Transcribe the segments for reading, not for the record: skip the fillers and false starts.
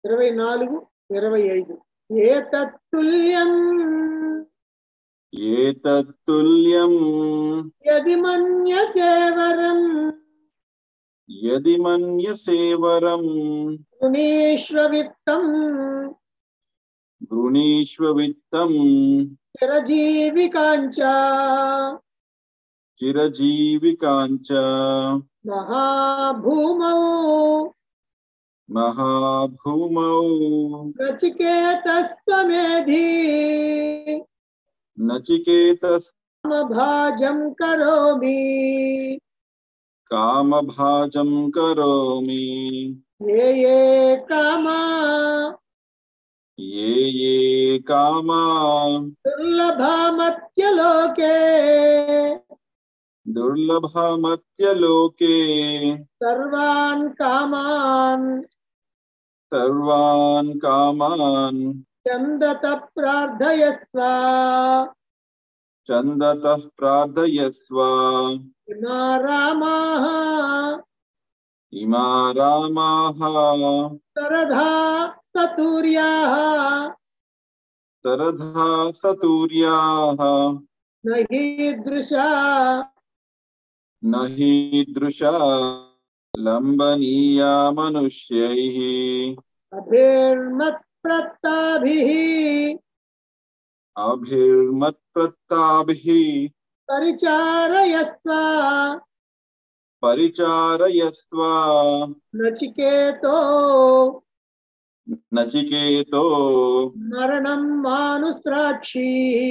24, 25. ఏతత్తుల్యం ఏతత్తుల్యం యది మన్యసేవరం యది మన్యసేవరం గృణీష్వవిత్తం గృణీష్వవిత్తం చిరజీవికాంచ చిరజీవికాంచ మహాభూమౌ మహాభూమౌ నచికేతస్త్వమేధి నచికేతస్ భాజం కరోమి. కామభాజం కరోమి. ఏ ఏ కామా ఏ ఏ కామా దుర్లభమత్యలోకే దుర్లభమత్యలోకే సర్వాన్ కామాన్ సర్వాన్ కామాన్ చందత ప్రార్థయస్వ. చందతః ప్రార్థయస్వ. ఇమా రామాః ఇమా రామాః సరథా సతూర్యాః సరథా సతూర్యాః నహీదృశా నహీదృశా లంబనీయా మనుష్యైః. అభిర్మత్ప్రత్తాభిః అభిర్మత్ప్రత్తాభిః పరిచారయస్వ. పరిచారయస్వ. నచికేతో నచికేతో మరణం మానుస్రాక్షి.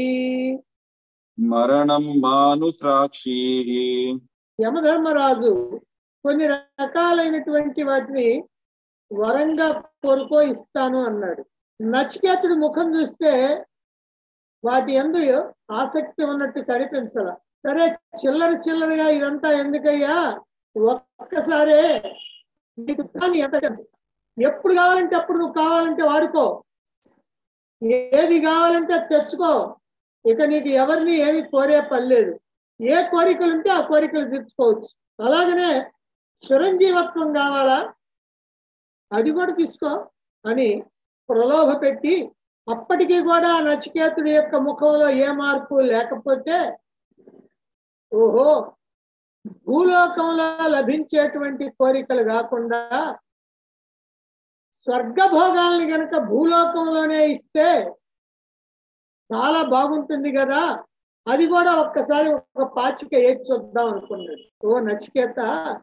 మరణం మానుస్రాక్షి. యమధర్మరాజు కొన్ని రకాలైనటువంటి వాటిని వరంగా కోరుకో ఇస్తాను అన్నాడు. నచికేతుడి ముఖం చూస్తే వాటి యందు ఆసక్తి ఉన్నట్టు కనిపించాల. సరే, చిల్లరగా ఇదంతా ఎందుకయ్యా, ఒక్కసారే నీకు తాను ఎంత ఎప్పుడు కావాలంటే అప్పుడు నువ్వు కావాలంటే వాడుకో, ఏది కావాలంటే తెచ్చుకో, ఇక నీకు ఎవరిని ఏమి కోరే పని లేదు. ఏ కోరికలు ఉంటే ఆ కోరికలు తీర్చుకోవచ్చు. అలాగనే చిరంజీవత్వం కావాలా, అది కూడా తీసుకో అని ప్రలోభ పెట్టి, అప్పటికీ కూడా నచికేతుడి యొక్క ముఖంలో ఏ మార్పు లేకపోతే, ఓహో, భూలోకంలో లభించేటువంటి కోరికలు కాకుండా స్వర్గభోగాల్ని గనక భూలోకంలోనే ఇస్తే చాలా బాగుంటుంది కదా, అది కూడా ఒక్కసారి ఒక పాచిక ఏది చూద్దాం అనుకున్నాడు. ఓ నచికేత,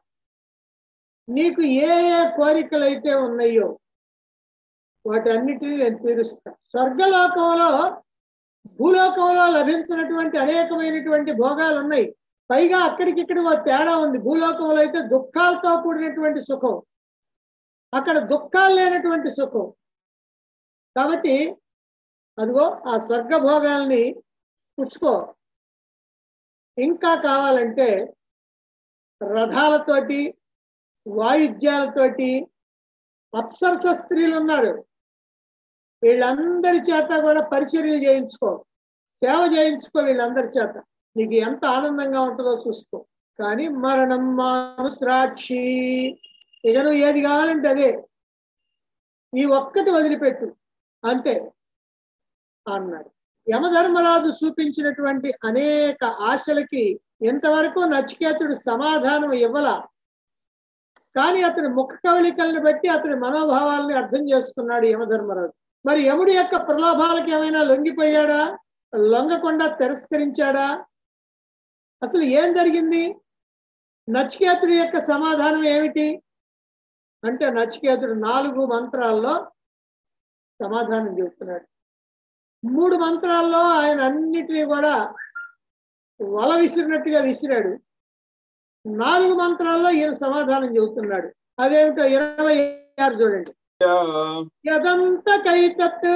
నీకు ఏ ఏ కోరికలు అయితే ఉన్నాయో వాటన్నిటిని నేను తీరుస్తా. స్వర్గలోకంలో భూలోకంలో లభించినటువంటి అనేకమైనటువంటి భోగాలు ఉన్నాయి. పైగా అక్కడికిక్కడ ఒక తేడా ఉంది. భూలోకంలో అయితే దుఃఖాలతో కూడినటువంటి సుఖం, అక్కడ దుఃఖాలు లేనటువంటి సుఖం. కాబట్టి అదిగో ఆ స్వర్గ భోగాల్ని పుచ్చుకో. ఇంకా కావాలంటే రథాలతోటి, వాయిద్యాలతోటి, అప్సరస స్త్రీలు ఉన్నారు, వీళ్ళందరి చేత కూడా పరిచర్యలు చేయించుకో, సేవ చేయించుకో వీళ్ళందరి చేత. నీకు ఎంత ఆనందంగా ఉంటుందో చూసుకో. కానీ మరణం మానుస్రాక్షి, ఇక నువ్వు ఏది కావాలంటే అదే, ఈ ఒక్కటి వదిలిపెట్టు అంతే అన్నాడు. యమధర్మరాజు చూపించినటువంటి అనేక ఆశలకి ఇంతవరకు నచికేతుడు సమాధానం ఇవ్వలా. కానీ అతని ముఖ కవళికల్ని బట్టి అతని మనోభావాల్ని అర్థం చేసుకున్నాడు యమధర్మరాజు. మరి యముడి యొక్క ప్రలోభాలకు ఏమైనా లొంగిపోయాడా, లొంగకుండా తిరస్కరించాడా? అసలు ఏం జరిగింది? నచికేతుడి యొక్క సమాధానం ఏమిటి అంటే, నచికేతుడు 4 మంత్రాల్లో సమాధానం చెబుతున్నాడు. 3 మంత్రాల్లో ఆయన అన్నిటినీ కూడా వల విసిరినట్టుగా విసిరాడు. 4 మంత్రాల్లో ఈయన సమాధానం చెబుతున్నాడు. అదేమిటో 26 చూడండి. యదంతకైతత్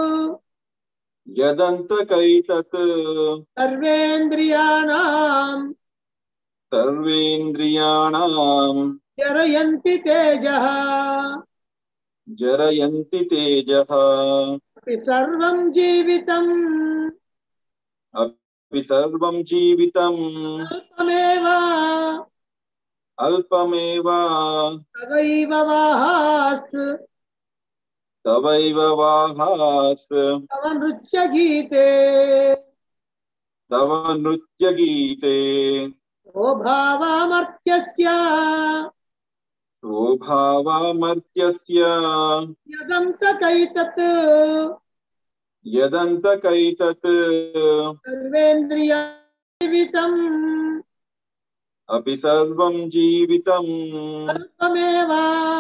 యదంతకైతత్ సర్వేంద్రియాణాం సర్వేంద్రియాణాం జరయంతి తేజః జరయంతి తేజః అపి సర్వం జీవితం అపి సర్వం జీవితం అల్పమేవ అల్పమేవ తవైవ వాహాస్ तवैव वाहास तव नृत्य गीते तव नृत्यगीते शोभावामर्त्यस्य शोभावामर्त्यस्य यदन्तकैतत् यदन्तकैतत् सर्वेन्द्रियजीवितम् अपि सर्वं जीवितम् अल्पमेव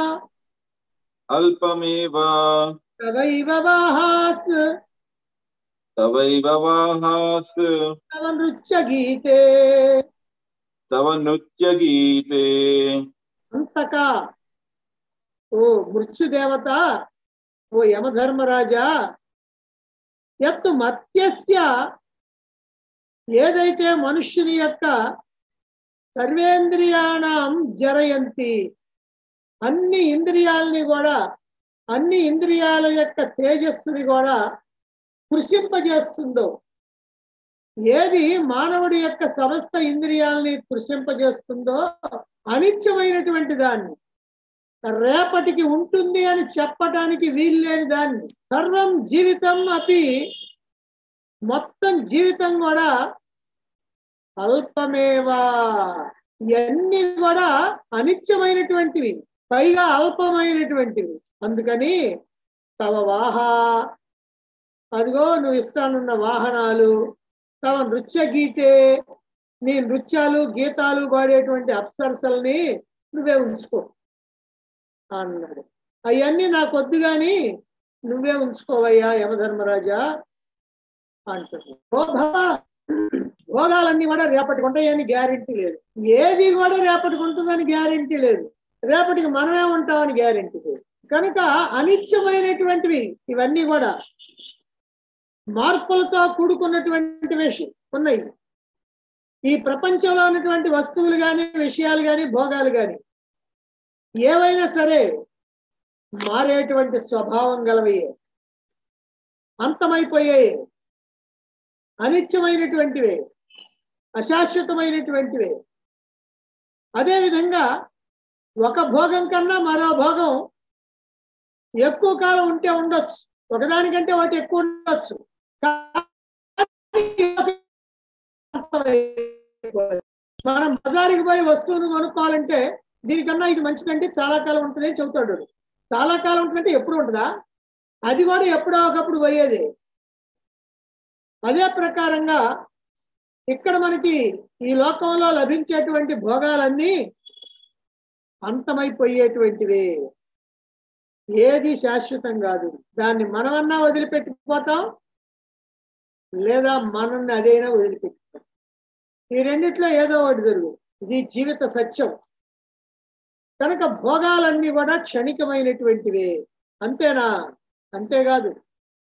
अल्पमेव तवैव वाहास तवैव वाहास तव नृत्य गीते तव नृत्यगीते अंतक ओ मृत्युदेवత ఓ యమధర్మరాజా యత్తు మత్యస్య ఏదైతే మనుష్యుని యొక్క సర్వేంద్రియాణం జరయంతి అన్ని ఇంద్రియాలని కూడా అన్ని ఇంద్రియాల యొక్క తేజస్సుని కూడా కృషింపజేస్తుందో ఏది మానవుడి యొక్క సమస్త ఇంద్రియాలని కృషింపజేస్తుందో అనిత్యమైనటువంటి దాన్ని రేపటికి ఉంటుంది అని చెప్పటానికి వీల్లేని దాన్ని సర్వం జీవితం అపి మొత్తం జీవితం కూడా అల్పమేవా ఇవన్నీ కూడా అనిత్యమైనటువంటివి పైగా అల్పమైనటువంటివి అందుకని తవ వాహా అదిగో నువ్వు ఇష్టానున్న వాహనాలు తవ నృత్య గీతే నీ నృత్యాలు గీతాలు పాడేటువంటి అప్సరసల్ని నువ్వే ఉంచుకో అన్నాడు అవన్నీ నాకు వద్దు గాని నువ్వే ఉంచుకోవయ్యా యమధర్మరాజా అంటున్నాడు భోగాలన్నీ కూడా రేపటికి ఉంటాయని గ్యారెంటీ లేదు ఏది కూడా రేపటికి ఉంటుందని గ్యారెంటీ లేదు రేపటికి మనమే ఉంటామని గ్యారెంటీ లేదు కనుక అనిత్యమైనటువంటివి ఇవన్నీ కూడా మార్పులతో కూడుకున్నటువంటి విషయం ఉన్నాయి ఈ ప్రపంచంలో ఉన్నటువంటి వస్తువులు కానీ విషయాలు కానీ భోగాలు కానీ ఏవైనా సరే మారేటువంటి స్వభావం గలవయ్యే అంతమైపోయాయి అనిత్యమైనటువంటివే అశాశ్వతమైనటువంటివే అదేవిధంగా ఒక భోగం కన్నా మరో భోగం ఎక్కువ కాలం ఉంటే ఉండొచ్చు ఒకదానికంటే ఒకటి ఎక్కువ ఉండొచ్చు మనం బజారుకి పోయి వస్తువును కొనుక్కోవాలంటే దీనికన్నా ఇది మంచిదంటే చాలా కాలం ఉంటుంది అని చెబుతాడు చాలా కాలం ఉంటుందంటే ఎప్పుడు ఉంటుందా అది కూడా ఎప్పుడో ఒకప్పుడు పోయేది అదే ప్రకారంగా ఇక్కడ మనకి ఈ లోకంలో లభించేటువంటి భోగాలన్నీ అంతమైపోయేటువంటివే ఏది శాశ్వతం కాదు దాన్ని మనమన్నా వదిలిపెట్టిపోతాం లేదా మనల్ని అదైనా వదిలిపెట్టుతాం ఈ రెండిట్లో ఏదో ఒకటి జరుగు ఇది జీవిత సత్యం కనుక భోగాలన్నీ కూడా క్షణికమైనటువంటివే అంతేనా అంతేకాదు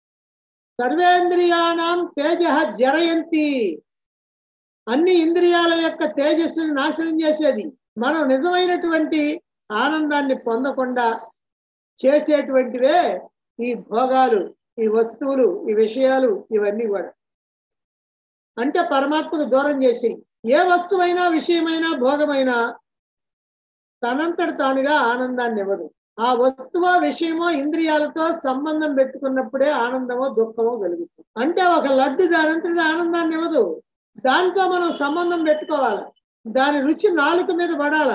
సర్వేంద్రియాణం తేజ జరయంతి అన్ని ఇంద్రియాల యొక్క తేజస్సుని నాశనం చేసేది మనం నిజమైనటువంటి ఆనందాన్ని పొందకుండా చేసేటువంటివే ఈ భోగాలు ఈ వస్తువులు ఈ విషయాలు ఇవన్నీ కూడా అంటే పరమాత్మకు దూరం చేసి ఏ వస్తువైనా విషయమైనా భోగమైనా తనంతట తానుగా ఆనందాన్ని ఇవ్వదు ఆ వస్తువో విషయమో ఇంద్రియాలతో సంబంధం పెట్టుకున్నప్పుడే ఆనందమో దుఃఖమో కలుగుతుంది అంటే ఒక లడ్డు దానంతటి ఆనందాన్ని ఇవ్వదు దాంతో మనం సంబంధం పెట్టుకోవాలి దాని రుచి నాలుక మీద పడాల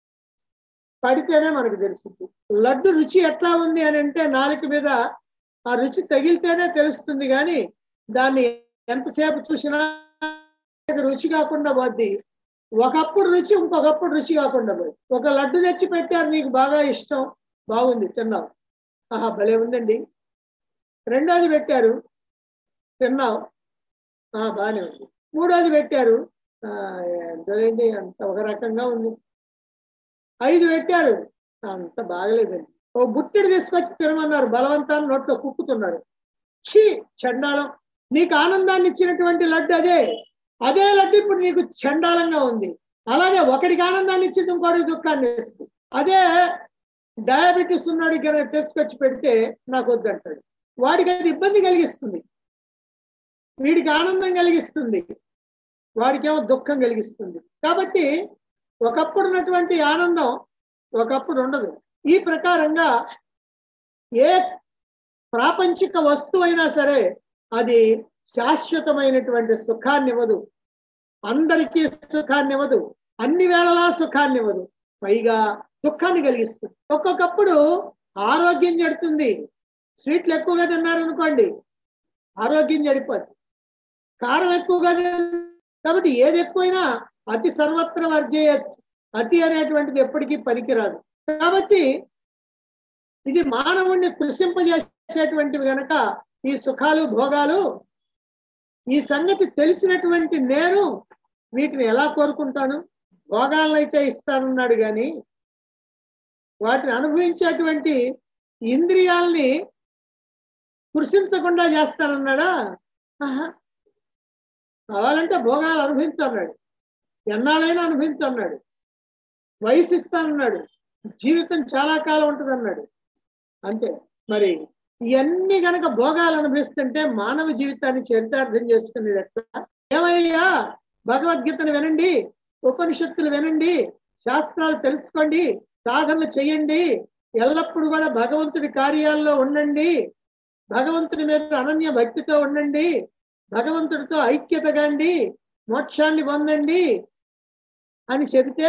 పడితేనే మనకు తెలుస్తుంది లడ్డు రుచి ఎట్లా ఉంది అని అంటే నాలుక మీద ఆ రుచి తగిలితేనే తెలుస్తుంది కానీ దాన్ని ఎంతసేపు చూసినా రుచి కాకుండా పోద్ది ఒకప్పుడు రుచి ఇంకొకప్పుడు రుచి కాకుండా పోయి ఒక లడ్డు తెచ్చి పెట్టారు నీకు బాగా ఇష్టం బాగుంది తిన్నావు ఆహా భలే ఉందండి రెండోది పెట్టారు తిన్నావు బాగానే ఉంది మూడోది పెట్టారు ఎంతైంది అంత ఒక రకంగా ఉంది 5 పెట్టారు అంత బాగలేదండి ఓ బుట్టెడు తీసుకొచ్చి తినమన్నారు బలవంతాన్ని నోట్లో కుక్కుతున్నారు ఛీ చండాలం నీకు ఆనందాన్ని ఇచ్చినటువంటి లడ్డు అదే లడ్డు ఇప్పుడు నీకు చండాలంగా ఉంది అలాగే ఒకడికి ఆనందాన్ని ఇచ్చింది ఇంకోటికి దుఃఖాన్ని ఇస్తుంది అదే డయాబెటీస్ ఉన్నాడికి కనుక తీసుకొచ్చి పెడితే నాకు వద్దంటాడు వాడికి అది ఇబ్బంది కలిగిస్తుంది వీడికి ఆనందం కలిగిస్తుంది వాడికేమో దుఃఖం కలిగిస్తుంది కాబట్టి ఒకప్పుడు ఉన్నటువంటి ఆనందం ఒకప్పుడు ఉండదు ఈ ప్రకారంగా ఏ ప్రాపంచిక వస్తువు అయినా సరే అది శాశ్వతమైనటువంటి సుఖాన్ని ఇవ్వదు, అందరికీ సుఖాన్ని ఇవ్వదు, అన్ని వేళలా సుఖాన్ని ఇవ్వదు, పైగా దుఃఖాన్ని కలిగిస్తుంది. ఒక్కొక్కప్పుడు ఆరోగ్యం చెడుతుంది. స్వీట్లు ఎక్కువగా తిన్నారనుకోండి ఆరోగ్యం చెడిపోతుంది. కారం ఎక్కువగా కాబట్టి ఏది ఎక్కువైనా అతి సర్వత్ర వర్జేయచ్చు, అతి అనేటువంటిది ఎప్పటికీ పనికిరాదు. కాబట్టి ఇది మానవుణ్ణి కృషింపజేసేటువంటివి గనక ఈ సుఖాలు భోగాలు, ఈ సంగతి తెలిసినటువంటి నేను వీటిని ఎలా కోరుకుంటాను? భోగాలనైతే ఇస్తానన్నాడు కానీ వాటిని అనుభవించేటువంటి ఇంద్రియాల్ని కృషించకుండా చేస్తానన్నాడా? కావాలంటే భోగాలు అనుభవించన్నాడు, ఎన్నాళ్ళైనా అనుభవించన్నాడు, వయసు ఇస్తానన్నాడు, జీవితం చాలా కాలం ఉంటుంది అన్నాడు. అంతే. మరి ఇవన్నీ గనక భోగాలు అనుభవిస్తుంటే మానవ జీవితాన్ని చరితార్థం చేసుకునేది ఎట్లా? ఏమయ్యా, భగవద్గీతను వినండి, ఉపనిషత్తులు వినండి, శాస్త్రాలు తెలుసుకోండి, సాధనలు చేయండి, ఎల్లప్పుడూ కూడా భగవంతుడి కార్యాల్లో ఉండండి, భగవంతుడి మీద అనన్య భక్తితో ఉండండి, భగవంతుడితో ఐక్యతగాండి, మోక్షాన్ని పొందండి అని చెబితే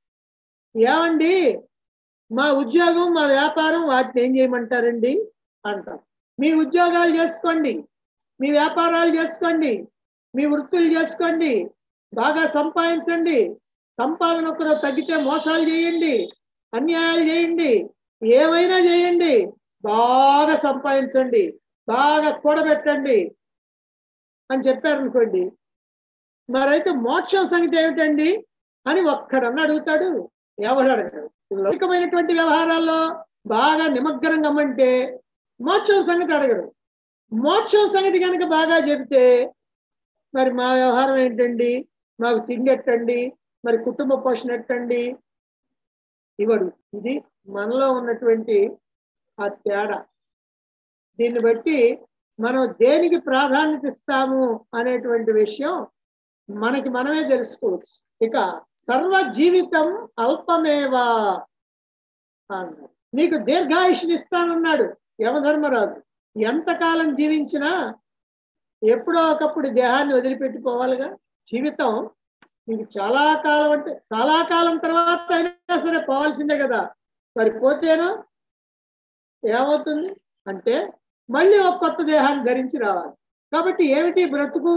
ఏమండి మా ఉద్యోగం మా వ్యాపారం వాటిని ఏం చేయమంటారండి అంటాం. మీ ఉద్యోగాలు చేసుకోండి, మీ వ్యాపారాలు చేసుకోండి, మీ వృత్తులు చేసుకోండి, బాగా సంపాదించండి, సంపాదన ఒకరు తగ్గితే మోసాలు చేయండి, అన్యాయాలు చేయండి, ఏమైనా చేయండి, బాగా సంపాదించండి, బాగా కూడబెట్టండి అని చెప్పారనుకోండి. మరైతే మోక్షం సంగతి ఏమిటండి అని ఒక్కడన్నా అడుగుతాడు? ఎవడు అడగడు. లౌకికమైనటువంటి వ్యవహారాల్లో బాగా నిమగ్నం గమ్మంటే మోక్షం సంగతి అడగరు. మోక్షం సంగతి కనుక బాగా చెబితే మరి మా వ్యవహారం ఏంటండి, మాకు తిండి ఎట్టండి, మరి కుటుంబ పోషణ ఎట్టండి ఇవ్వడు. ఇది మనలో ఉన్నటువంటి ఆ తేడా. దీన్ని బట్టి మనం దేనికి ప్రాధాన్యత ఇస్తాము అనేటువంటి విషయం మనకి మనమే తెలుసుకోవచ్చు. ఇక సర్వ జీవితం అల్పమేవా అన్నాడు. నీకు దీర్ఘాయుష్ని ఇస్తానన్నాడు యమధర్మరాజు. ఎంతకాలం జీవించినా ఎప్పుడో ఒకప్పుడు దేహాన్ని వదిలిపెట్టుకోవాలిగా. జీవితం నీకు చాలా కాలం అంటే చాలా కాలం తర్వాత అయినా సరే పోవాల్సిందే కదా. మరి పోతేనో ఏమవుతుంది అంటే మళ్ళీ ఒక కొత్త దేహాన్ని ధరించి రావాలి. కాబట్టి ఏమిటి బ్రతుకు?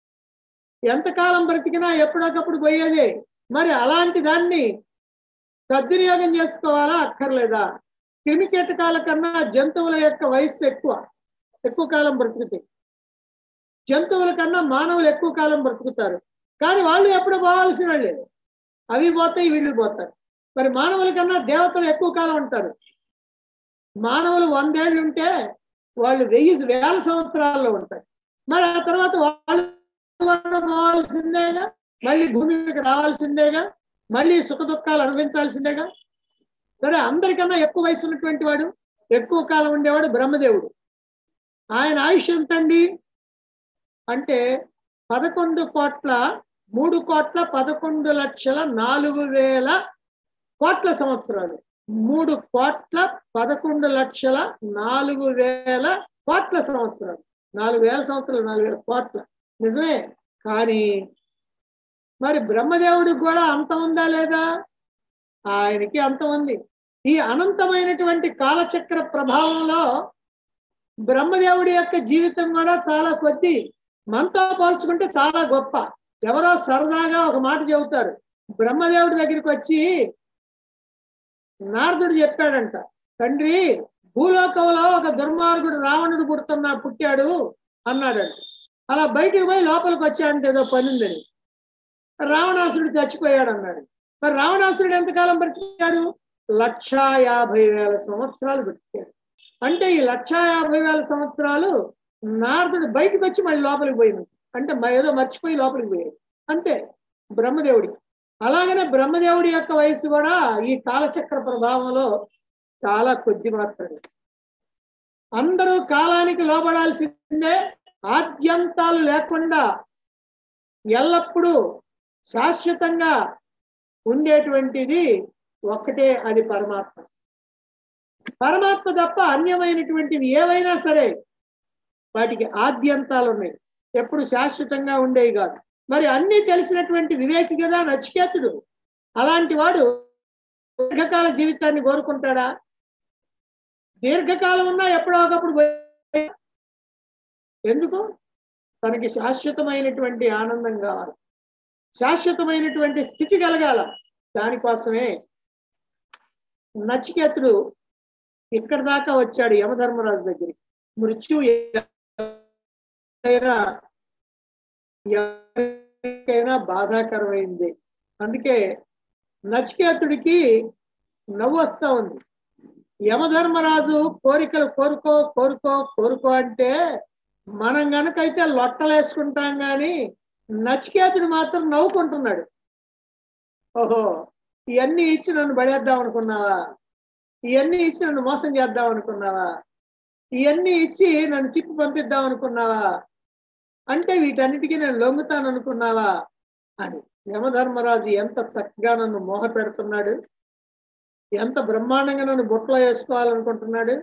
ఎంతకాలం బ్రతికినా ఎప్పుడొకప్పుడు పోయేదే. మరి అలాంటి దాన్ని సద్వినియోగం చేసుకోవాలా అక్కర్లేదా? క్రిమికీటకాల కన్నా జంతువుల యొక్క వయస్సు ఎక్కువ కాలం బ్రతుకుతాయి. జంతువుల కన్నా మానవులు ఎక్కువ కాలం బ్రతుకుతారు, కానీ వాళ్ళు ఎప్పుడు పోవాల్సిన వాళ్ళే. అవి పోతాయి, వీళ్ళు పోతారు. మరి మానవుల కన్నా దేవతలు ఎక్కువ కాలం ఉంటారు. మానవులు 100 ఏళ్ళు ఉంటే వాళ్ళు 1000 సంవత్సరాల్లో ఉంటారు. మరి ఆ తర్వాత వాళ్ళు పోవాల్సిందేగా, మళ్ళీ భూమి మీదకి రావాల్సిందేగా, మళ్ళీ సుఖ దుఃఖాలు అనుభవించాల్సిందేగా. సరే, అందరికన్నా ఎక్కువ వయసు ఉన్నటువంటి వాడు, ఎక్కువ కాలం ఉండేవాడు బ్రహ్మదేవుడు. ఆయన ఆయుష్ ఎంతండి అంటే 11,03,11,04,000 కోట్ల సంవత్సరాలు. 3,11,04,000 కోట్ల సంవత్సరాలు. 4,000 సంవత్సరాలు, 4,000 కోట్ల. నిజమే. కానీ మరి బ్రహ్మదేవుడికి కూడా అంతం ఉందా లేదా? ఆయనకి అంతం ఉంది. ఈ అనంతమైనటువంటి కాలచక్ర ప్రభావంలో బ్రహ్మదేవుడి యొక్క జీవితం కూడా చాలా కొద్ది. మనతో పోల్చుకుంటే చాలా గొప్ప. ఎవరో సరదాగా ఒక మాట చెబుతారు. బ్రహ్మదేవుడి దగ్గరికి వచ్చి నారదుడు చెప్పాడంట, తండ్రి భూలోకంలో ఒక దుర్మార్గుడు రావణుడు పుట్టాడు అన్నాడంట. అలా బయటికి పోయి లోపలికి వచ్చాడంటే ఏదో పని ఉందని. రావణాసురుడు చచ్చిపోయాడు అన్నాడు. మరి రావణాసురుడు ఎంతకాలం బ్రతికాడు? 1,50,000 సంవత్సరాలు బ్రతికాడు. అంటే ఈ 1,50,000 సంవత్సరాలు నారదుడు బయటకు వచ్చి మళ్ళీ లోపలికి పోయింది. అంటే ఏదో మర్చిపోయి లోపలికి పోయాడు అంతే బ్రహ్మదేవుడికి. అలాగనే బ్రహ్మదేవుడి యొక్క వయసు కూడా ఈ కాలచక్ర ప్రభావంలో చాలా కొద్ది మాత్రమే. అందరూ కాలానికి లోబడాల్సిందే. ఆద్యంతాలు లేకుండా ఎల్లప్పుడూ శాశ్వతంగా ఉండేటువంటిది ఒక్కటే, అది పరమాత్మ. పరమాత్మ తప్ప అన్యమైనటువంటివి ఏవైనా సరే వాటికి ఆద్యంతాలు ఉన్నాయి, ఎప్పుడు శాశ్వతంగా ఉండేవి కాదు. మరి అన్నీ తెలిసినటువంటి వివేకి కదా నచికేతుడు. అలాంటి వాడు దీర్ఘకాల జీవితాన్ని కోరుకుంటాడా? దీర్ఘకాలం ఉన్నా ఎప్పుడో ఒకప్పుడు ఎందుకు? తనకి శాశ్వతమైనటువంటి ఆనందం కావాలి, శాశ్వతమైనటువంటి స్థితి కలగాల. దానికోసమే నచికేతుడు ఇక్కడ దాకా వచ్చాడు యమధర్మరాజు దగ్గరికి. మృత్యువు ఎవరికైనా బాధాకరమైంది. అందుకే నచికేతుడికి నవ్వు వస్తా ఉంది. యమధర్మరాజు కోరికలు కోరుకో కోరుకో కోరుకో అంటే మనం గనకైతే లొట్టలేసుకుంటాం కానీ నచికేతుడు మాత్రం నవ్వుకుంటున్నాడు. ఓహో, ఇవన్నీ ఇచ్చి నన్ను పడేద్దాం అనుకున్నావా? ఇవన్నీ ఇచ్చి నన్ను మోసం చేద్దాం అనుకున్నావా? ఇవన్నీ ఇచ్చి నన్ను తిప్పి పంపిద్దాం అనుకున్నావా? అంటే వీటన్నిటికీ నేను లొంగుతాను అనుకున్నావా అని యమధర్మరాజు ఎంత చక్కగా నన్ను మోహ పెడుతున్నాడు, ఎంత బ్రహ్మాండంగా నన్ను బుట్టలో వేసుకోవాలనుకుంటున్నాడు,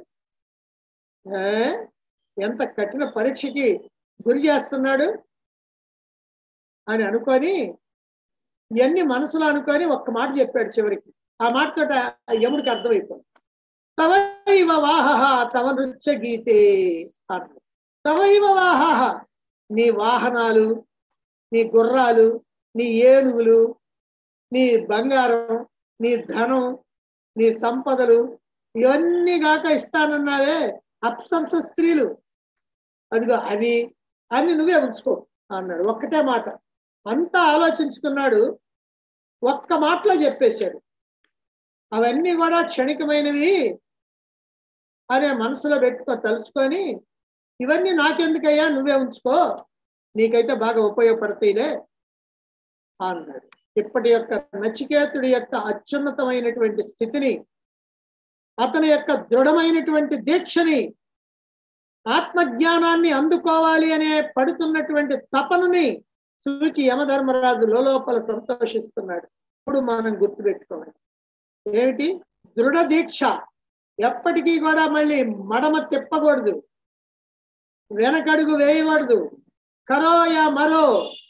ఎంత కఠిన పరీక్షకి గురి చేస్తున్నాడు అని అనుకొని ఇవన్నీ మనసులో అనుకొని ఒక్క మాట చెప్పాడు చివరికి. ఆ మాటతో యముడికి అర్థమైపోయింది. తవైవ వాహ తవ నృత్య గీతే అన్న. తవైవ వాహ, నీ వాహనాలు, నీ గుర్రాలు, నీ ఏనుగులు, నీ బంగారం, నీ ధనం, నీ సంపదలు ఇవన్నీ గాక ఇస్తానన్నావే అప్సరస స్త్రీలు, అదిగో అవి అన్ని నువ్వే ఉంచుకో అన్నాడు. ఒక్కటే మాట. అంతా ఆలోచించుకున్నాడు, ఒక్క మాటలో చెప్పేశాడు. అవన్నీ కూడా క్షణికమైనవి అనే మనసులో తలుచుకొని ఇవన్నీ నాకెందుకయ్యా, నువ్వే ఉంచుకో, నీకైతే బాగా ఉపయోగపడతాయిలే అన్నాడు. ఇప్పటి యొక్క నచికేతుడి యొక్క అత్యున్నతమైనటువంటి స్థితిని, అతని యొక్క దృఢమైనటువంటి దీక్షని, ఆత్మజ్ఞానాన్ని అందుకోవాలి అనే పడుతున్నటువంటి తపనని చూచి యమధర్మరాజు లోపల సంతోషిస్తున్నాడు. ఇప్పుడు మనం గుర్తుపెట్టుకోవాలి ఏమిటి? దృఢ దీక్ష. ఎప్పటికీ కూడా మళ్ళీ మడమ తిప్పకూడదు, వెనకడుగు వేయకూడదు. కరో యా మరో,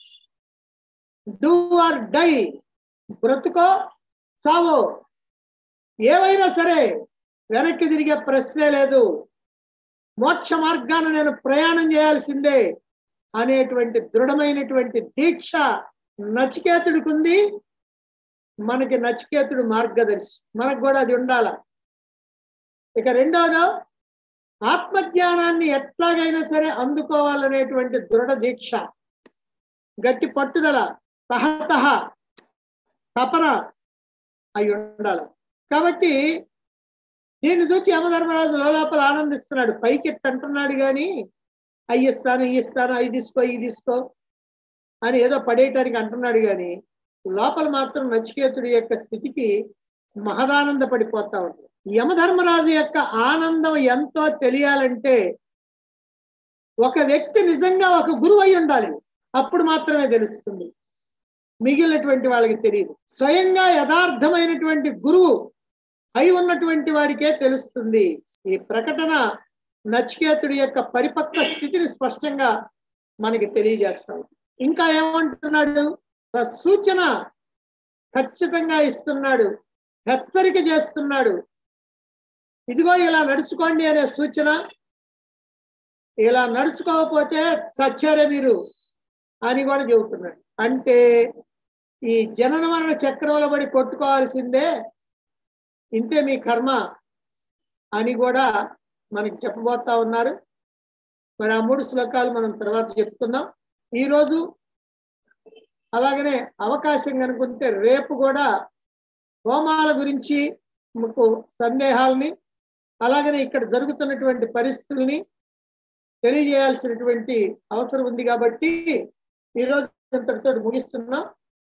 డూ ఆర్ డై, బ్రతుకో సావో, ఏవైనా సరే వెనక్కి తిరిగే ప్రశ్నే లేదు. మోక్ష మార్గాన నేను ప్రయాణం చేయాల్సిందే అనేటువంటి దృఢమైనటువంటి దీక్ష నచికేతుడికి ఉంది. మనకి నచికేతుడు మార్గదర్శి, మనకు కూడా అది ఉండాల. ఇక రెండవదో, ఆత్మజ్ఞానాన్ని ఎట్లాగైనా సరే అందుకోవాలనేటువంటి దృఢ దీక్ష, గట్టి పట్టుదల, తహతహ తపన అయి ఉండాలి. కాబట్టి దీన్ని చూసి యమధర్మరాజు లోపల ఆనందిస్తున్నాడు. పైకి అంటున్నాడు కానీ అయ్యిస్తాను ఇస్తాను, అవి తీసుకో ఇవి తీసుకో అని ఏదో పడేయటానికి అంటున్నాడు కానీ లోపల మాత్రం నచికేతుడి యొక్క స్థితికి మహదానంద పడిపోతా ఉంది. యమధర్మరాజు యొక్క ఆనందం ఎంతో తెలియాలంటే ఒక వ్యక్తి నిజంగా ఒక గురువు అయి ఉండాలి, అప్పుడు మాత్రమే తెలుస్తుంది. మిగిలినటువంటి వాళ్ళకి తెలియదు. స్వయంగా యథార్థమైనటువంటి గురువు అయి ఉన్నటువంటి వాడికే తెలుస్తుంది. ఈ ప్రకటన నచికేతుడి యొక్క పరిపక్వ స్థితిని స్పష్టంగా మనకి తెలియజేస్తాడు. ఇంకా ఏమంటున్నాడు? సూచన ఖచ్చితంగా ఇస్తున్నాడు, హెచ్చరిక చేస్తున్నాడు. ఇదిగో ఇలా నడుచుకోండి అనే సూచన. ఇలా నడుచుకోకపోతే చచ్చారే మీరు అని కూడా చెబుతున్నాడు. అంటే ఈ జనన మరణ చక్రంలో పడి కొట్టుకోవాల్సిందే, ఇంతే మీ కర్మ అని కూడా మనకి చెప్పబోతా ఉన్నారు. మరి ఆ 3 శ్లోకాలు మనం తర్వాత చెప్పుకుందాం. ఈరోజు అలాగనే అవకాశం కనుకుంటే రేపు కూడా హోమాల గురించి మీకు సందేహాలని, అలాగనే ఇక్కడ జరుగుతున్నటువంటి పరిస్థితుల్ని తెలియజేయాల్సినటువంటి అవసరం ఉంది. కాబట్టి ఈరోజు ఇంతటితో ముగిస్తున్నాం.